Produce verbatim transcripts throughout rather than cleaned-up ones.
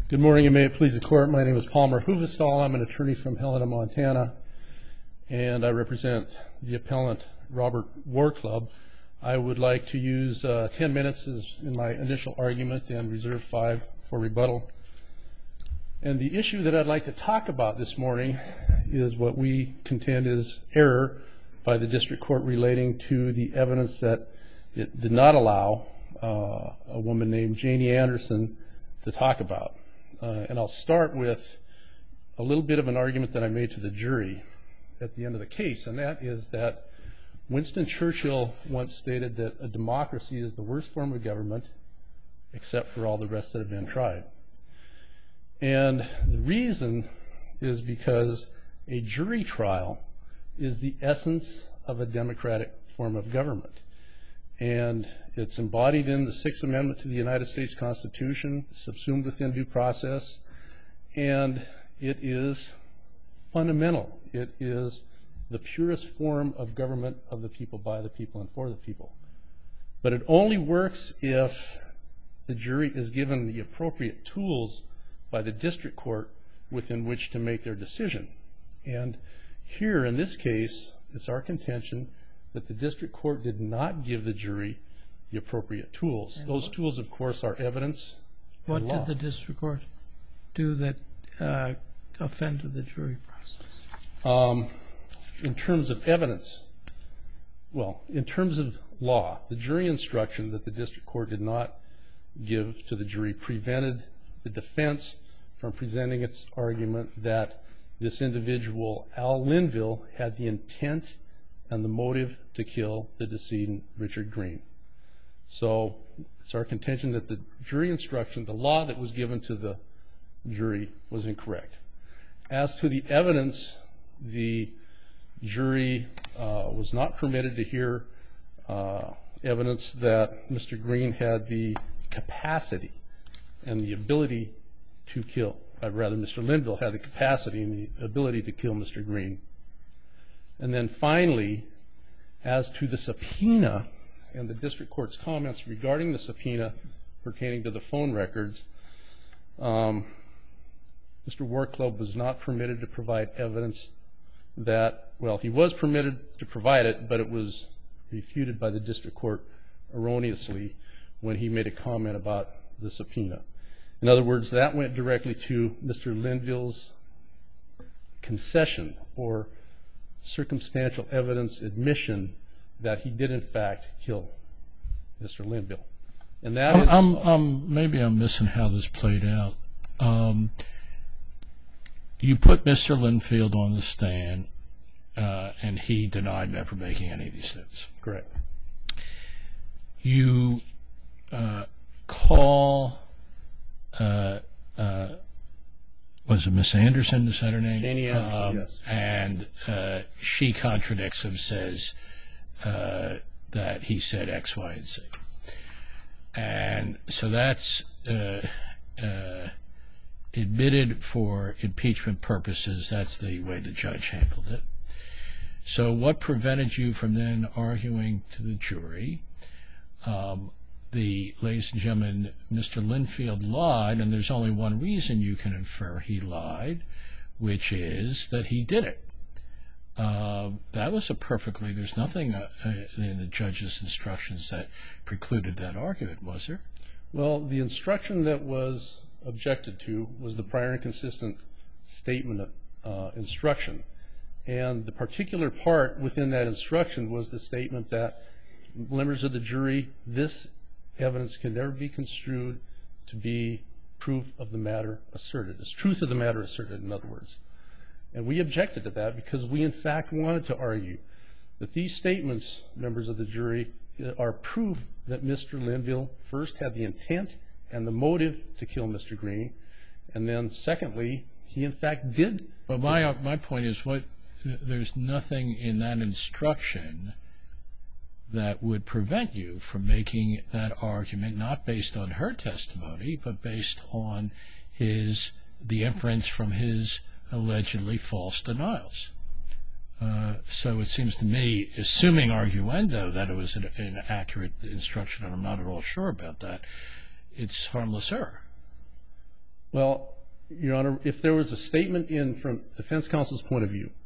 Good morning, and may it please the Court. My name is Palmer Huvestal. I'm an attorney from Helena, Montana, and I represent the appellant Robert Warclub. I would like to use uh, ten minutes as in my initial argument and reserve five for rebuttal. And the issue that I'd like to talk about this morning is what we contend is error by the district court relating to the evidence that it did not allow uh, a woman named Janie Anderson to talk about. Uh, and I'll start with a little bit of an argument that I made to the jury at the end of the case, and that is that Winston Churchill once stated that a democracy is the worst form of government except for all the rest that have been tried. And the reason is because a jury trial is the essence of a democratic form of government. And it's embodied in the Sixth Amendment to the United States Constitution, subsumed within due process, and it is fundamental. It is the purest form of government of the people, by the people, and for the people. But it only works if the jury is given the appropriate tools by the district court within which to make their decision. And here, in this case, it's our contention that the district court did not give the jury the appropriate tools. And Those what, tools, of course, are evidence What and law. did the district court do that uh, offended the jury process? Um, in terms of evidence, well, in terms of law, the jury instruction that the district court did not give to the jury prevented the defense from presenting its argument that this individual, Al Linville, had the intent and the motive to kill the decedent, Richard Green. So it's our contention that the jury instruction, the law that was given to the jury, was incorrect. As to the evidence, the jury uh, was not permitted to hear uh, evidence that Mister Green had the capacity and the ability to kill. I'd rather Mister Linville had the capacity and the ability to kill Mister Green. And then finally, as to the subpoena and the district court's comments regarding the subpoena pertaining to the phone records, um, Mister Warclub was not permitted to provide evidence that, well, he was permitted to provide it, but it was refuted by the district court erroneously when he made a comment about the subpoena. In other words, that went directly to Mister Linville's concession or circumstantial evidence admission that he did in fact kill Mister Linville. And that um, is um, um, maybe I'm missing how this played out. Um, you put Mister Linfield on the stand, uh, and he denied ever making any of these things. correct. You uh, call, uh, uh, was it Miss Anderson, is that her name? Janie Anderson, um, yes. And uh, she contradicts him, says uh, that he said X, Y, and Z. And so that's uh, uh, admitted for impeachment purposes. That's the way the judge handled it. So what prevented you from then arguing to the jury, um, the, ladies and gentlemen, Mister Linfield lied, and there's only one reason you can infer he lied, which is that he did it. Uh, that was a perfectly, there's nothing uh, in the judge's instructions that precluded that argument, was there? Well, the instruction that was objected to was the prior and consistent statement uh, instruction. And the particular part within that instruction was the statement that members of the jury, this evidence can never be construed to be proof of the matter asserted. It's truth of the matter asserted, in other words. And we objected to that because we, in fact, wanted to argue that these statements, members of the jury, are proof that Mister Linville first had the intent and the motive to kill Mister Green, and then, secondly, he, in fact, did. But my, my point is, what there's nothing in that instruction that would prevent you from making that argument, not based on her testimony, but based on his, the inference from his allegedly false denials. Uh, so it seems to me, assuming arguendo that it was an, an accurate instruction, and I'm not at all sure about that, it's harmless error. Well, Your Honor, if there was a statement in from defense counsel's point of view,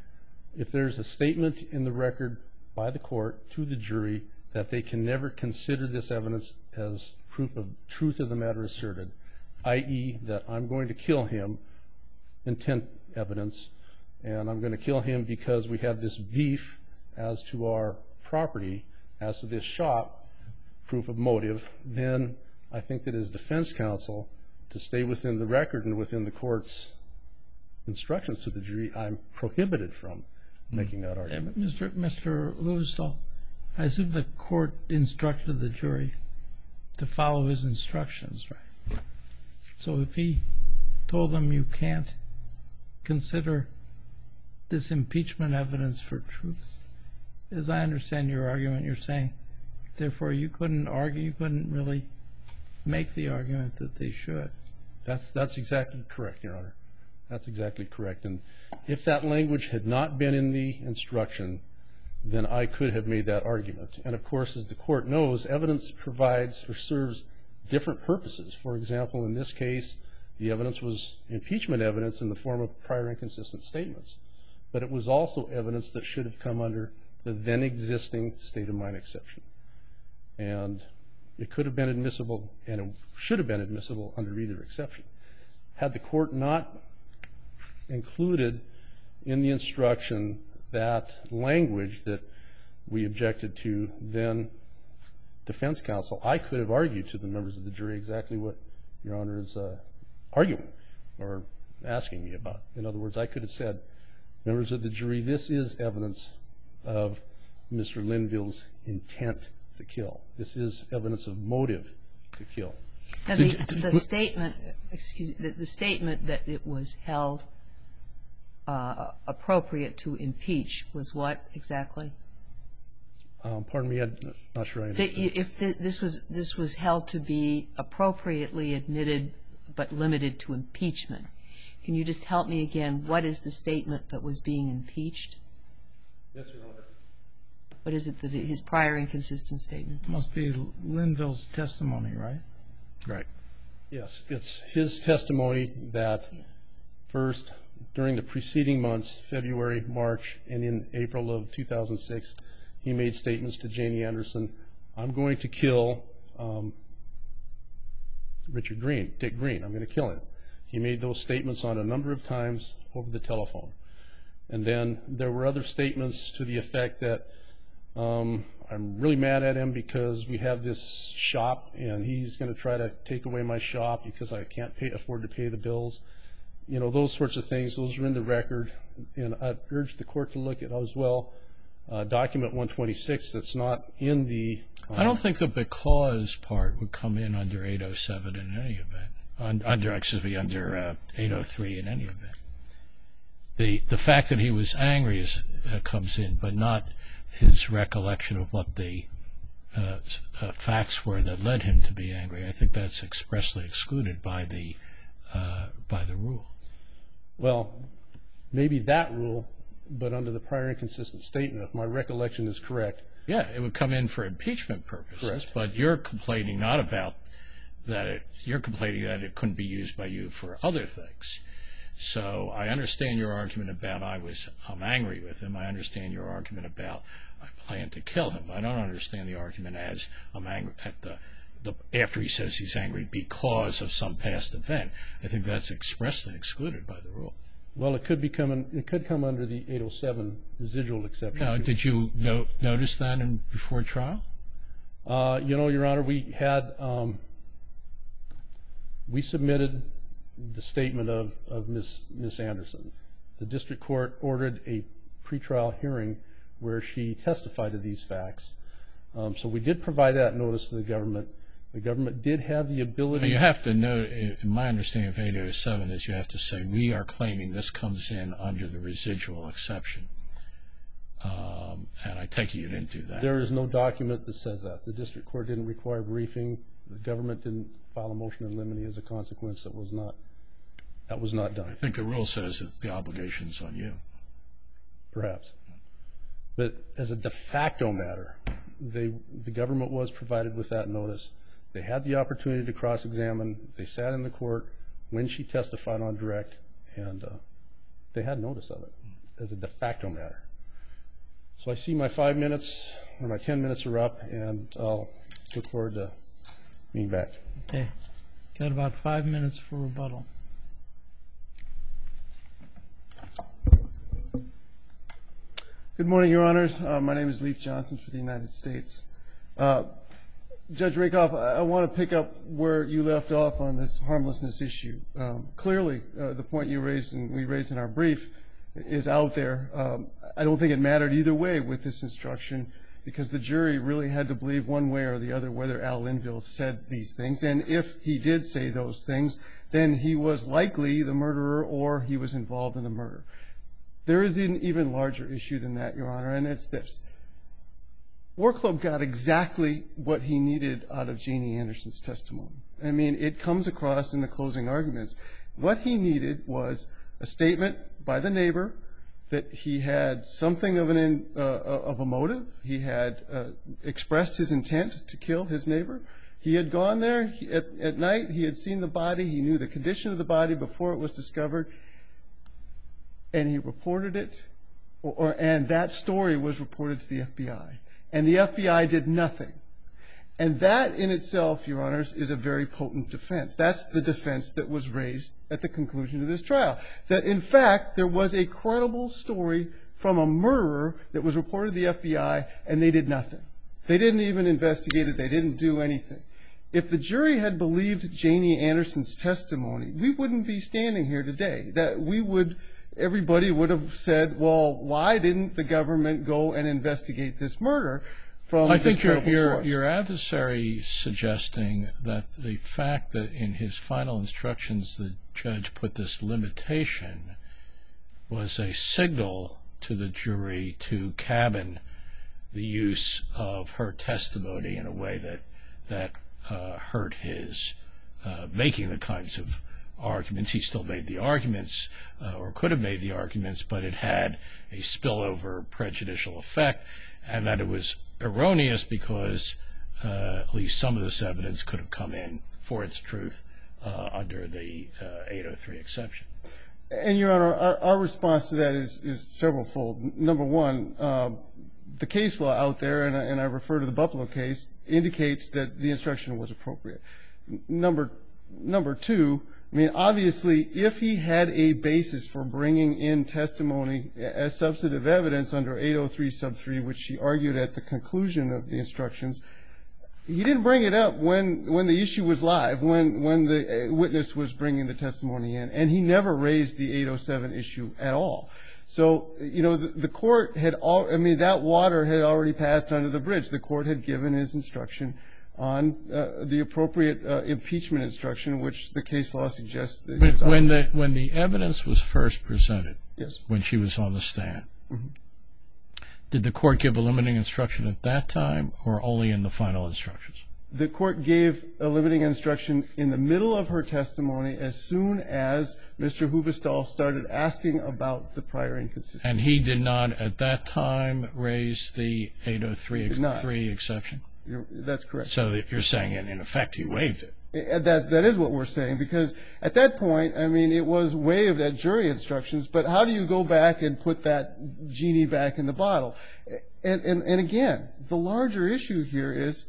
if there's a statement in the record by the court to the jury that they can never consider this evidence as proof of truth of the matter asserted, that is that I'm going to kill him, intent evidence, and I'm going to kill him because we have this beef as to our property, as to this shop, proof of motive, then I think that as defense counsel, to stay within the record and within the court's instructions to the jury, I'm prohibited from making that argument. Mister Mister Huvestal, I assume the court instructed the jury to follow his instructions, right? So if he told them you can't consider this impeachment evidence for truth, as I understand your argument, you're saying, therefore you couldn't argue, you couldn't really make the argument that they should. That's that's exactly correct, Your Honor. That's exactly correct. And if that language had not been in the instruction, then I could have made that argument. And of course, as the court knows, evidence provides or serves different purposes. For example, in this case, the evidence was impeachment evidence in the form of prior inconsistent statements. But it was also evidence that should have come under the then existing state of mind exception. And it could have been admissible, and it should have been admissible under either exception. Had the court not included in the instruction that language that we objected to, then defense counsel, I could have argued to the members of the jury exactly what Your Honor is uh, arguing or asking me about. In other words, I could have said, members of the jury, this is evidence of Mister Linville's intent to kill. This is evidence of motive to kill. Now, the, the statement, excuse me, the, the statement that it was held uh, appropriate to impeach was what exactly? Um, pardon me, I'm not sure I understand. If the, this was this was held to be appropriately admitted but limited to impeachment, can you just help me again? What is the statement that was being impeached? Yes, Your Honor. What is it that his prior inconsistent statement? It must be Linville's testimony, right? Right. Yes, it's his testimony that first, during the preceding months, February, March, and in April of two thousand six, he made statements to Janie Anderson, I'm going to kill um, Richard Green, Dick Green, I'm going to kill him. He made those statements on a number of times over the telephone. And then there were other statements to the effect that um, I'm really mad at him because we have this shop and he's going to try to take away my shop because I can't pay, afford to pay the bills. You know, those sorts of things, those are in the record. And I urge the court to look at as well uh, document one twenty-six that's not in the... Um, I don't think the because part would come in under eight oh seven in any event. Un, under, excuse me, under uh, eight oh three in any event. The, the fact that he was angry is, uh, comes in, but not his recollection of what the uh, uh, facts were that led him to be angry. I think that's expressly excluded by the uh, by the rule. Well, maybe that rule, but under the prior inconsistent statement, if my recollection is correct. Yeah, it would come in for impeachment purposes. Correct. But you're complaining not about that. It, you're complaining that it couldn't be used by you for other things. So I understand your argument about I was I'm angry with him. I understand your argument about I plan to kill him. I don't understand the argument as I'm angry at the, the after he says he's angry because of some past event. I think that's expressly excluded by the rule. Well, it could become an, it could come under the eight oh seven residual exception. Now, did you no, notice that in, before trial? Uh, you know, Your Honor, we had um, we submitted the statement of, of Miss Miss Anderson. The district court ordered a pretrial hearing where she testified to these facts. Um, so we did provide that notice to the government. The government did have the ability. You have to know, in my understanding of eight oh seven is you have to say we are claiming this comes in under the residual exception. Um, and I take it you didn't do that. There is no document that says that. The district court didn't require briefing. The government didn't file a motion in limine as a consequence. That was not that was not done. I think the rule says that the obligation's on you. Perhaps. But as a de facto matter, they the government was provided with that notice. They had the opportunity to cross-examine. They sat in the court when she testified on direct, and uh, they had notice of it as a de facto matter. So I see my five minutes, or my ten minutes are up, and I'll look forward to being back. Okay. Got about five minutes for rebuttal. Good morning, Your Honors. Uh, my name is Leif Johnson for the United States. Uh, Judge Rakoff, I, I want to pick up where you left off on this harmlessness issue. Um, clearly, uh, the point you raised and we raised in our brief is out there. Um, I don't think it mattered either way with this instruction, because the jury really had to believe one way or the other whether Al Linville said these things. And if he did say those things, then he was likely the murderer or he was involved in the murder. There is an even larger issue than that, Your Honor, and it's this. War Club got exactly what he needed out of Janie Anderson's testimony. I mean, it comes across in the closing arguments. What he needed was a statement by the neighbor that he had something of, an, uh, of a motive. He had uh, expressed his intent to kill his neighbor. He had gone there he, at, at night. He had seen the body. He knew the condition of the body before it was discovered. And he reported it, or, or, and that story was reported to the F B I. And the F B I did nothing. And that in itself, Your Honors, is a very potent defense. That's the defense that was raised at the conclusion of this trial. That, in fact, there was a credible story from a murderer that was reported to the F B I, and they did nothing. They didn't even investigate it. They didn't do anything. If the jury had believed Janie Anderson's testimony, we wouldn't be standing here today. That we would... Everybody would have said, well, why didn't the government go and investigate this murder from I this think your, credible your, source? your adversary suggesting that the fact that in his final instructions the judge put this limitation was a signal to the jury to cabin the use of her testimony in a way that, that uh, hurt his uh, making the kinds of arguments. He still made the arguments, uh, or could have made the arguments, but it had a spillover prejudicial effect, and that it was erroneous because uh, at least some of this evidence could have come in for its truth uh, under the uh, eight oh three exception. And, Your Honor, our, our response to that is, is several-fold. Number one, uh, the case law out there, and I, and I refer to the Buffalo case, indicates that the instruction was appropriate. Number, number two, I mean, obviously, if he had a basis for bringing in testimony as substantive evidence under eight oh three sub three, which he argued at the conclusion of the instructions, he didn't bring it up when, when the issue was live, when, when the witness was bringing the testimony in, and he never raised the eight oh seven issue at all. So, you know, the, the court had all, I mean, that water had already passed under the bridge. The court had given his instruction on uh, the appropriate uh, impeachment instruction, which the case law suggests. That when, when the when the evidence was first presented, yes, when she was on the stand, mm-hmm. did the court give a limiting instruction at that time, or only in the final instructions? The court gave a limiting instruction in the middle of her testimony as soon as Mister Huvestal started asking about the prior inconsistency. And he did not at that time raise the eight oh three exception? You're, that's correct. So that you're saying, in, in effect, he waived it. That's, that is what we're saying, because at that point, I mean, it was waived at jury instructions, but how do you go back and put that genie back in the bottle? And, and, and again, the larger issue here is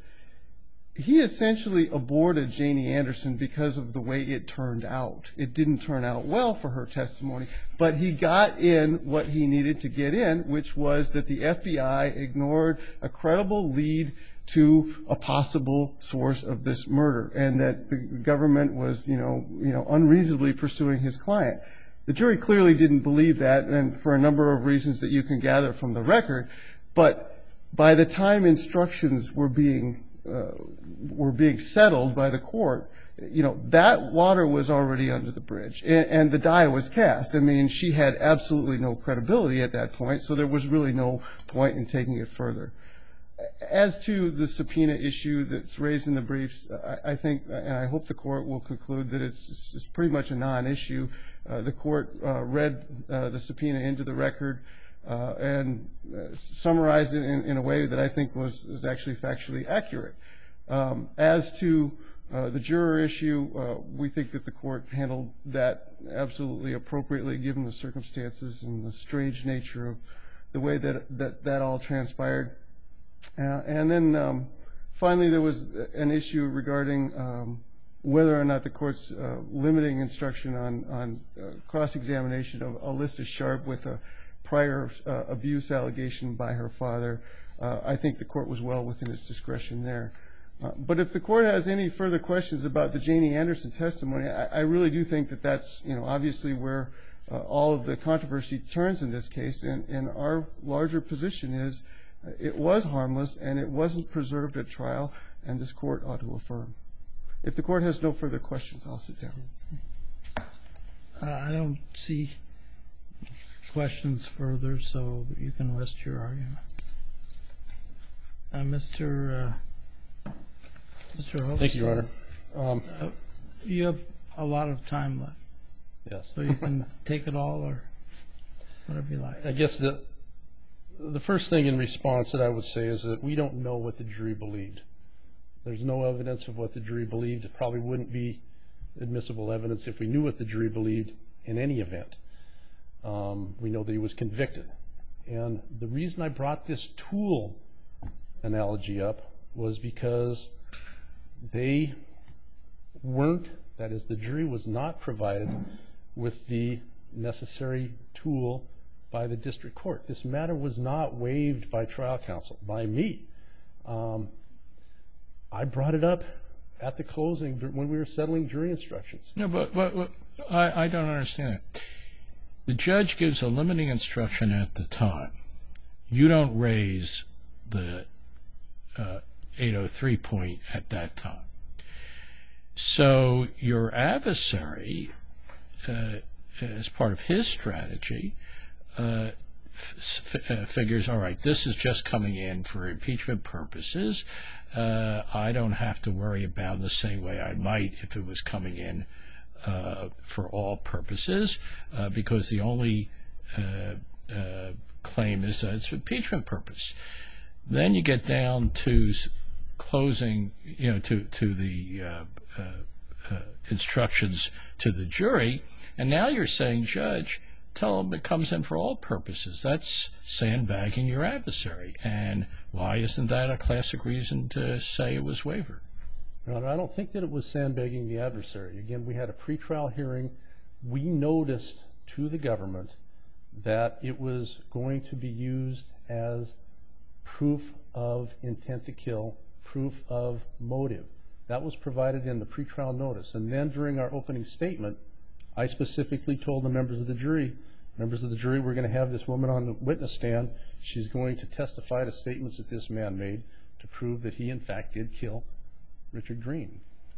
he essentially aborted Janie Anderson because of the way it turned out. It didn't turn out well for her testimony, but he got in what he needed to get in, which was that the F B I ignored a credible lead to a possible source of this murder, and that the government was, you know, you know, unreasonably pursuing his client. The jury clearly didn't believe that, and for a number of reasons that you can gather from the record. But by the time instructions were being uh, were being settled by the court, you know, that water was already under the bridge, and, and the die was cast. I mean, she had absolutely no credibility at that point, so there was really no point in taking it further. As to the subpoena issue that's raised in the briefs, I, I think, and I hope the court will conclude that it's, it's pretty much a non-issue. Uh, the court uh, read uh, the subpoena into the record uh, and uh, summarized it in, in a way that I think was, was actually factually accurate. Um, as to Uh, the juror issue, uh, we think that the court handled that absolutely appropriately given the circumstances and the strange nature of the way that that, that all transpired. Uh, and then um, finally there was an issue regarding um, whether or not the court's uh, limiting instruction on, on uh, cross-examination of Alyssa Sharp with a prior uh, abuse allegation by her father. Uh, I think the court was well within its discretion there. Uh, but if the court has any further questions about the Janie Anderson testimony, I, I really do think that that's, you know, obviously where uh, all of the controversy turns in this case. And, and our larger position is uh, it was harmless and it wasn't preserved at trial, and this court ought to affirm. If the court has no further questions, I'll sit down. Uh, I don't see questions further, so you can rest your argument. Uh, Mister Uh, Mister Hope. Thank you, Your Honor. Um, Uh, you have a lot of time left, yes. so you can take it all or whatever you like. I guess the the first thing in response that I would say is that we don't know what the jury believed. There's no evidence of what the jury believed. It probably wouldn't be admissible evidence if we knew what the jury believed in any event. Um, we know that he was convicted. And the reason I brought this tool analogy up was because they weren't, that is, the jury was not provided with the necessary tool by the district court. This matter was not waived by trial counsel, by me. Um, I brought it up at the closing when we were settling jury instructions. No, but, but, but I, I don't understand it. The judge gives a limiting instruction at the time. You don't raise the uh, eight oh three point at that time. So your adversary, uh, as part of his strategy, uh, f uh, figures, all right, this is just coming in for impeachment purposes. Uh, I don't have to worry about it the same way I might if it was coming in uh, for all purposes, uh, because the only uh, uh, claim is that it's for impeachment purpose. Then you get down to closing, you know, to, to the uh, uh, uh, instructions to the jury, and now you're saying, Judge, tell them it comes in for all purposes. That's sandbagging your adversary. And why isn't that a classic reason to say it was wavered? Your Honor, I don't think that it was sandbagging the adversary. Again, we had a pretrial hearing. We noticed to the government that it was going to be used as proof of intent to kill, proof of motive. That was provided in the pretrial notice. And then during our opening statement, I specifically told the members of the jury, members of the jury, we're going to have this woman on the witness stand. She's going to testify to statements that this man made to prove that he, in fact, did kill Richard Green.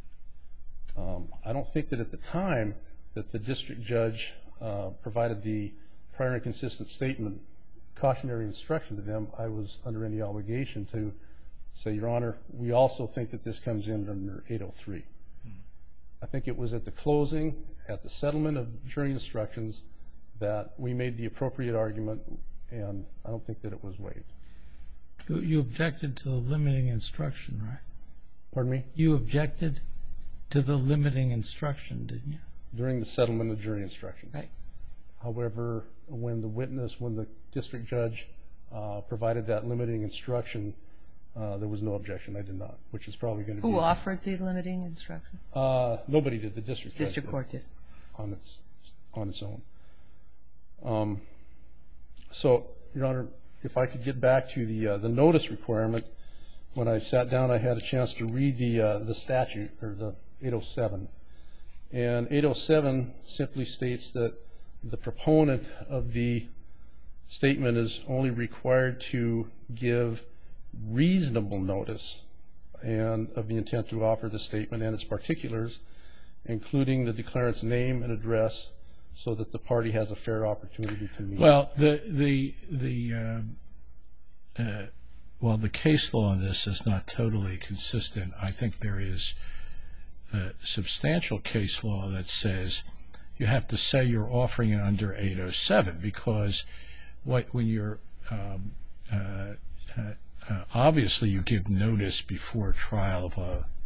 Um, I don't think that at the time that the district judge uh, provided the prior and consistent statement, cautionary instruction to them, I was under any obligation to say, Your Honor, we also think that this comes in under eight oh three. I think it was at the closing, at the settlement of jury instructions, that we made the appropriate argument, and I don't think that it was waived. You, you objected to the limiting instruction, right? Pardon me? You objected to the limiting instruction, didn't you? During the settlement of jury instructions. Right. However, when the witness, when the district judge uh, provided that limiting instruction, uh, there was no objection. I did not, which is probably going to be... Who offered the limiting instruction? Uh, nobody did. The district judge District did, court did. on its on its own. Um, so, Your Honor, if I could get back to the uh, the notice requirement, when I sat down, I had a chance to read the uh, the statute, or the eight oh seven, and eight oh seven simply states that the proponent of the statement is only required to give reasonable notice and of the intent to offer the statement and its particulars, including the declarant's name and address, so that the party has a fair opportunity to meet. Well, the the the uh, uh, well, the case law on this is not totally consistent. I think there is a substantial case law that says you have to say you're offering it under eight oh seven, because what when you're um, uh, uh, uh, obviously you give notice before trial of a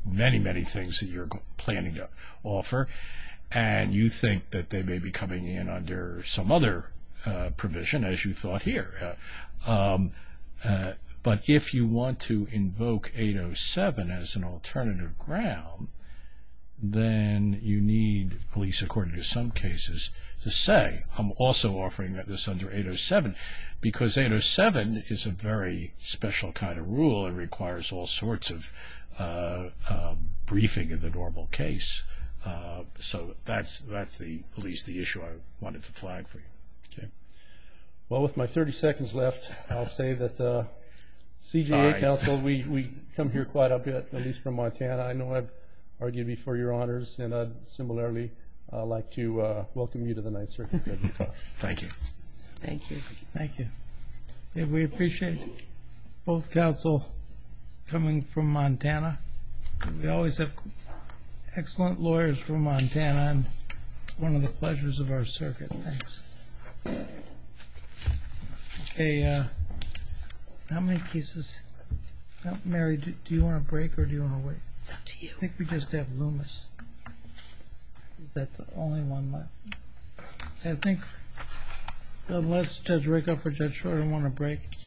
many, many things that you're go- planning to offer, and you think that they may be coming in under some other uh, provision, as you thought here. Uh, um, uh, but if you want to invoke eight oh seven as an alternative ground, then you need police, according to some cases, to say, I'm also offering that this under eight oh seven, because eight oh seven is a very special kind of rule and requires all sorts of uh, uh, briefing in the normal case. Uh, so that's that's the at least the issue I wanted to flag for you. Okay. Well, with my thirty seconds left, I'll say that uh, C J A Sorry. Council, we, we come here quite a bit, at least from Montana. I know I've argued before your honors, and I'd similarly uh, like to uh, welcome you to the Ninth Circuit. Judge Rakoff. Thank you. Thank you. Thank you. Yeah, we appreciate both counsel coming from Montana. We always have excellent lawyers from Montana, and it's one of the pleasures of our circuit. Thanks. Okay, uh, how many cases? Uh, Mary, do, do you want a break or do you want to wait? It's up to you. I think we just have Loomis. Is that the only one left? I think, unless Judge Rakoff or Judge Shorter want a break,